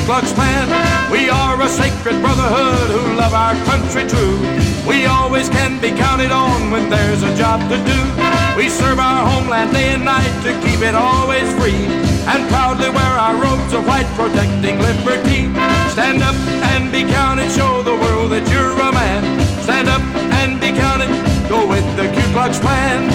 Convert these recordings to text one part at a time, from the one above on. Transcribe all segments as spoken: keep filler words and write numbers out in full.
Klux Klan. We are a sacred brotherhood who love our country true. We always can be counted on when there's a job to do. We serve our homeland day and night to keep it always free, and proudly wear our robes of white protecting liberty. Stand up and be counted, show the world that you're a man. Stand up and be counted, go with the Ku Klux Klan.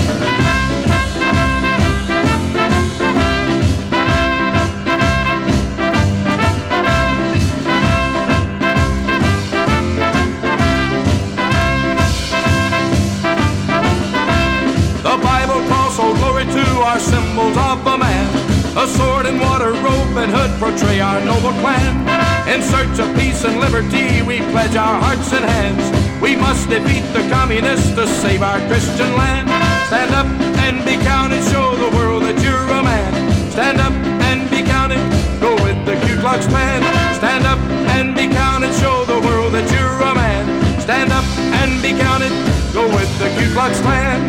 Oh, glory to our symbols of a man. A sword and water robe and hood portray our noble clan. In search of peace and liberty, we pledge our hearts and hands. We must defeat the communists to save our Christian land. Stand up and be counted, show the world that you're a man. Stand up and be counted, go with the Ku Klux Klan. Stand up and be counted, show the world that you're a man. Stand up and be counted, go with the Ku Klux Klan.